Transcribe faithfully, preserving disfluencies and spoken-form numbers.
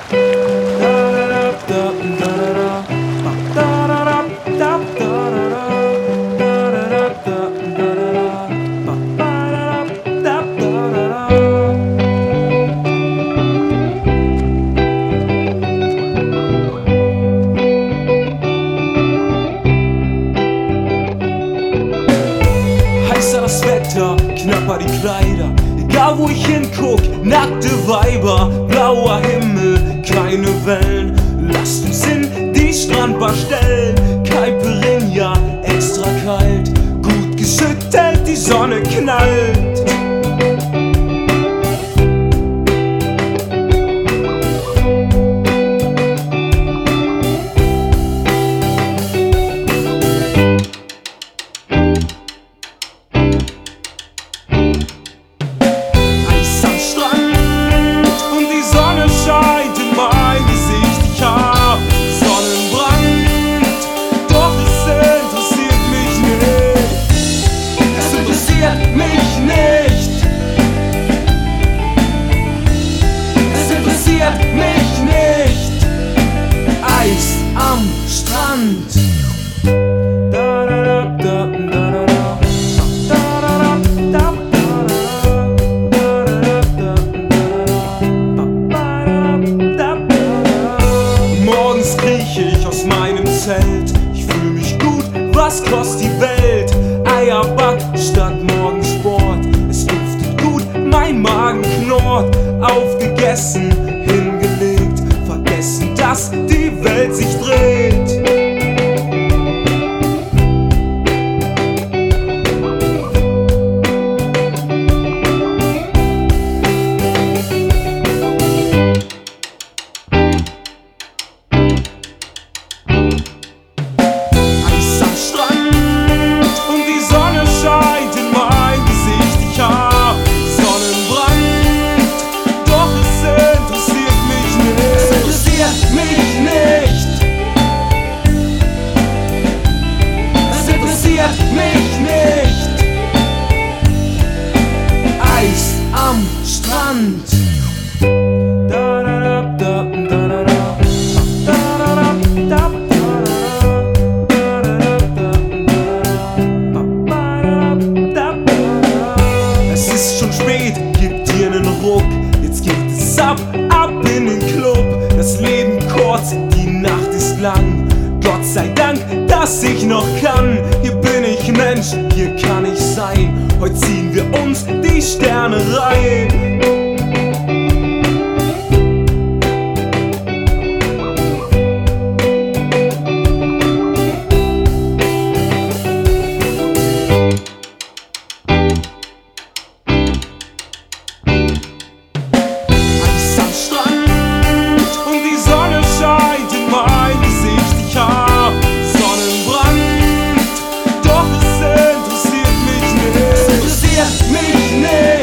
Das Wetter, knapper die Kleider, egal wo ich hinguck, nackte Weiber, blauer Himmel, keine Wellen. Lasst uns in die Strandbar stellen, Caipirinha, extra kalt, gut geschüttelt, die Sonne knallt. Morgens krieche ich aus meinem Zelt, ich fühl mich gut, was kostet die Welt? Eierback statt Morgensport, es duftet gut, mein Magen knurrt. Aufgegessen, hingelegt, vergessen, dass die Welt sich dreht. Mich nicht. Eis am Strand. Es ist schon spät, gib dir nen Ruck. Jetzt geht es ab, ab in den Club. Das Leben kurz, die Nacht ist lang. Gott sei Dank, dass ich noch kann. Hier bin ich Mensch, hier kann ich sein. Heute ziehen wir uns die Sterne rein. Eis am Strand und die Sonne scheint in mein Gesicht. Ich hab Sonnenbrand, doch es interessiert mich nicht. Es interessiert mich nicht.